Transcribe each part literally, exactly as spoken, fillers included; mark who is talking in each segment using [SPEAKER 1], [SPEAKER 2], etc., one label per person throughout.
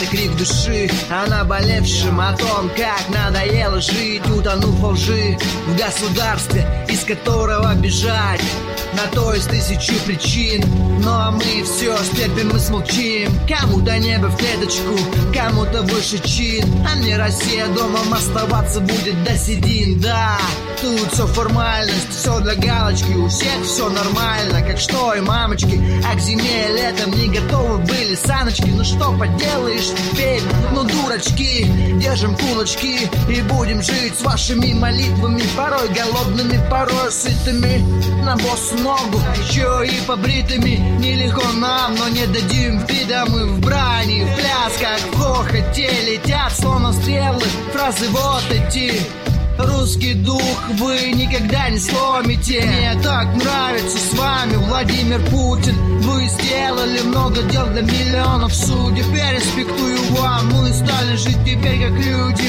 [SPEAKER 1] это крик души о наболевшем, о том, как надоело жить, утонув во лжи. В государстве, из которого бежать, на то есть тысячу причин. Но мы все стерпим и смолчим. Кому-то небо в клеточку, кому-то больше чин. А мне Россия домом оставаться будет до седин. Да, тут все формальность, все для галочки. У всех все нормально, как что и мамочки. А к зиме и летом не готовы были саночки. Ну что поделаешь теперь, ну дурачки. Держим кулачки и будем жить с вашими молитвами. Порой голодными, порой сытыми, на босу ногу, еще и побритыми. Нелегко нам, но не дадим вида. Мы в брани, в плясках, в хохоте летят словно стрелы фразы вот эти. Русский дух вы никогда не сломите. Мне так нравится с вами Владимир Путин. Вы сделали много дел для миллионов судеб. Я респектую вам, мы стали жить теперь как люди.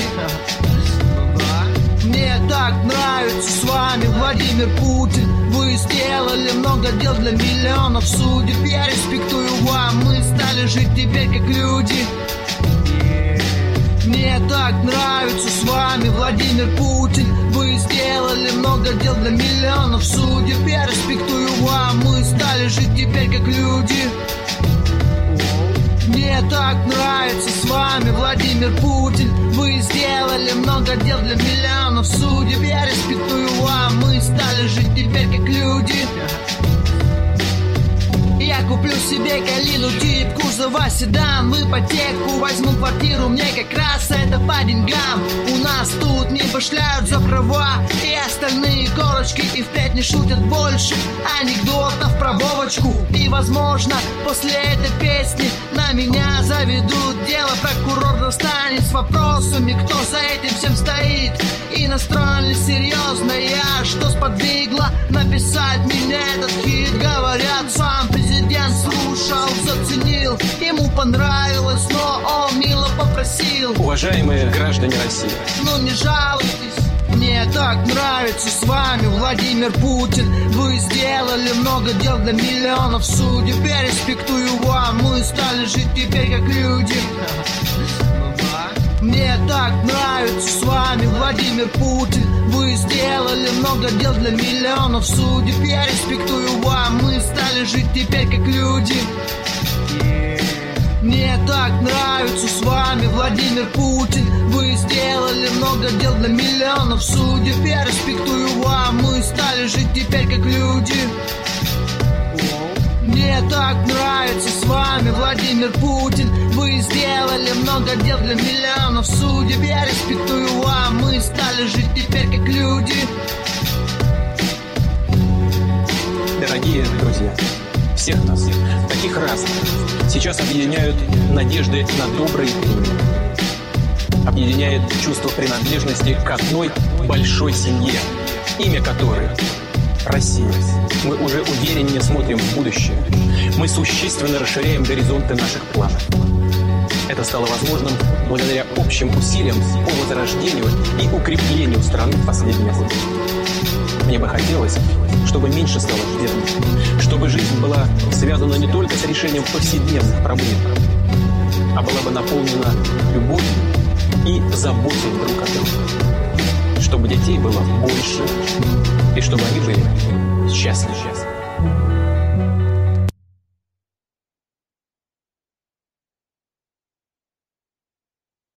[SPEAKER 1] Мне так нравится с вами Владимир Путин. Вы сделали много дел для миллионов судеб. Я респектую вам, мы стали жить теперь как люди. Мне так нравится с вами Владимир Путин. Вы сделали много дел для миллионов судеб. Я респектую вам, мы стали жить теперь как люди. Мне так нравится с вами Владимир Путин. Вы сделали много дел для миллионов судеб. Я респектую вам, мы стали жить теперь как люди. Я куплю себе Калину тип, кузова седан. В ипотеку возьму квартиру, мне как раз это по деньгам. У нас тут не башляют за права и остальные корочки. И впредь не шутят больше анекдотов про Вовочку. И возможно после этой песни на меня заведут дело. Прокурор достанет с вопросами, кто за этим всем стоит. И настроен ли серьезно я, что сподвигло написать мне этот хит. Говорят, сам президент слушал, заценил, ему понравилось, но он мило попросил:
[SPEAKER 2] уважаемые граждане России,
[SPEAKER 1] ну не жалуйтесь. Мне так нравится с вами Владимир Путин. Вы сделали много дел для миллионов судеб. Я респектую вам, мы стали жить теперь как люди. Мне так нравится с вами Владимир Путин. Вы сделали много дел для миллионов судеб. Я респектую вам, мы стали жить теперь как люди. Мне так нравится с вами Владимир Путин. Вы сделали много дел для миллионов судеб. Я респектую вам, мы стали жить теперь как люди. Мне так нравится с вами Владимир Путин. Вы сделали много дел для миллионов судеб. Я респектую вам, мы стали жить теперь как люди.
[SPEAKER 2] Дорогие друзья, всех нас, таких разных, сейчас объединяют надежды на добрые времена. Объединяет чувство принадлежности к одной большой семье, имя которой Россия. Мы уже увереннее смотрим в будущее. Мы существенно расширяем горизонты наших планов. Это стало возможным благодаря общим усилиям по возрождению и укреплению страны в последние годы. Мне бы хотелось, чтобы меньше стало ждать, чтобы жизнь была связана не только с решением повседневных проблем, а была бы наполнена любовью и заботой друг о друге. Чтобы детей было больше, и чтобы они были счастливы.